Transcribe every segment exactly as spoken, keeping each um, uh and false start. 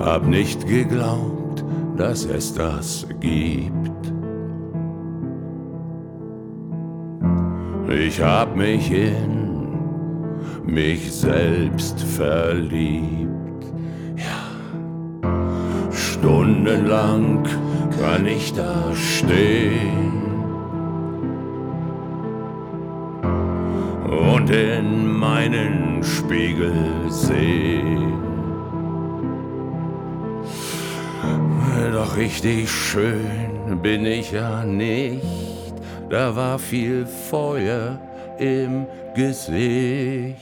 hab nicht geglaubt, dass es das gibt. Ich hab mich in mich selbst verliebt. Ja, stundenlang kann ich da stehen und in meinen Spiegel sehen. Doch richtig schön bin ich ja nicht, da war viel Feuer im Gesicht.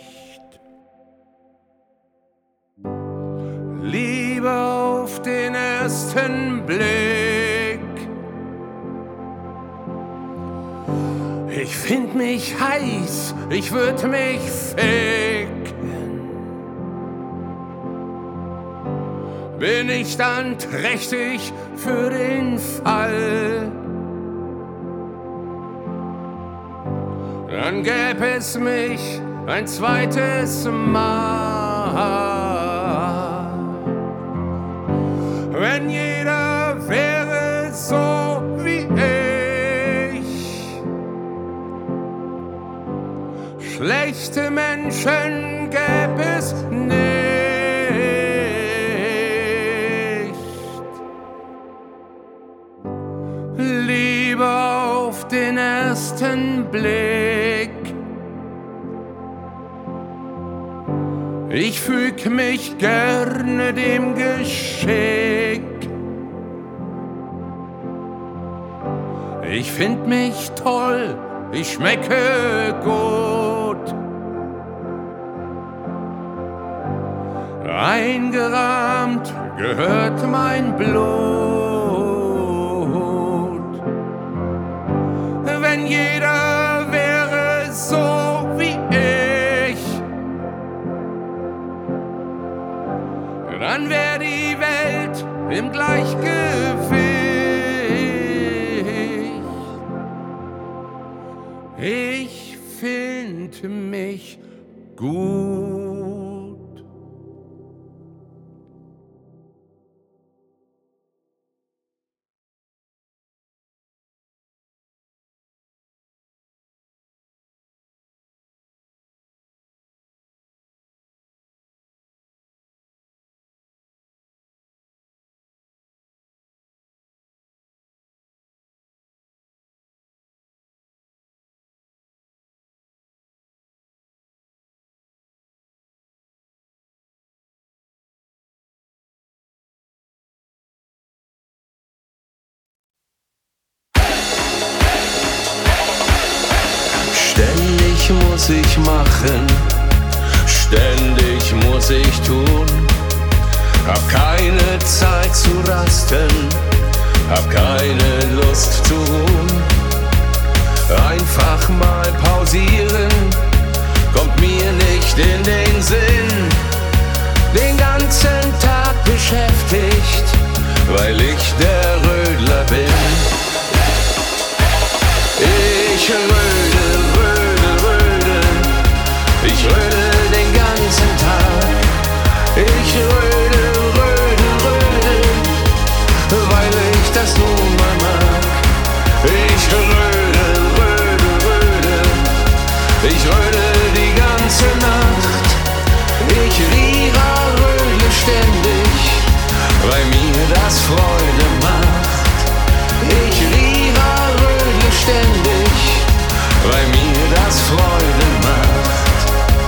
Liebe auf den ersten Blick, ich find mich heiß, ich würd mich ficken. Bin ich dann trächtig für den Fall, dann gäb es mich ein zweites Mal. Wenn jeder wäre so wie ich, schlechte Menschen gäb es nicht. Liebe auf den ersten Blick, ich füg mich gerne dem Geschick. Ich find mich toll, ich schmecke gut, eingerahmt gehört mein Blut. Wenn jeder wäre so wie ich, dann wär die Welt im Gleichgewicht. Ich find mich gut. Ständig muss ich machen, ständig muss ich tun. Hab keine Zeit zu rasten, hab keine Lust zu ruhen. Einfach mal pausieren, kommt mir nicht in den Sinn. Den ganzen Tag beschäftigt, weil ich der Rödler bin. Ich rödel, rödel, rödel, ich rödel den ganzen Tag. Ich rödel, rödel, rödel, weil ich das nun mal mag. Ich rödel, rödel, rödel, ich rödel die ganze Nacht. Ich rira, rödel ständig, weil mir das Freude macht. Ich rira, rödel ständig, weil mir das Freude macht.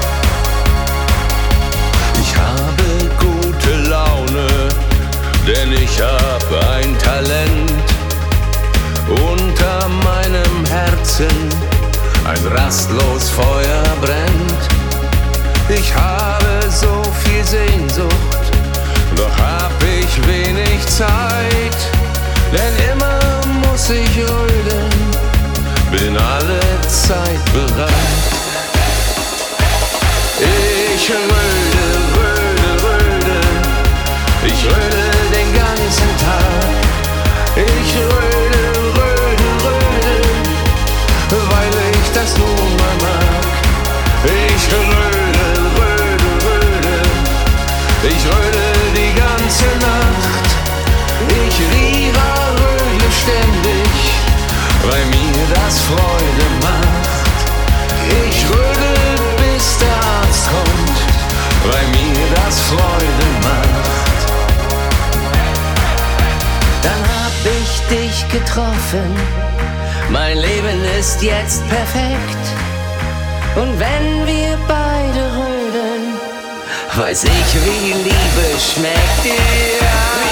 Ich habe gute Laune, denn ich hab ein Talent. Unter meinem Herzen ein rastlos Feuer brennt. Ich habe so viel Sehnsucht, doch hab ich wenig Zeit. Denn immer muss ich rödeln, bin alle Zeit bereit. Ich rödel, rödel, rödel, ich rödel den ganzen Tag. Ich rödel, rödel, rödel, weil ich das nun mal mag. Ich rödel, rödel, rödel, was Freude macht. Dann hab ich dich getroffen, mein Leben ist jetzt perfekt. Und wenn wir beide rödeln, weiß ich, wie Liebe schmeckt. Ja.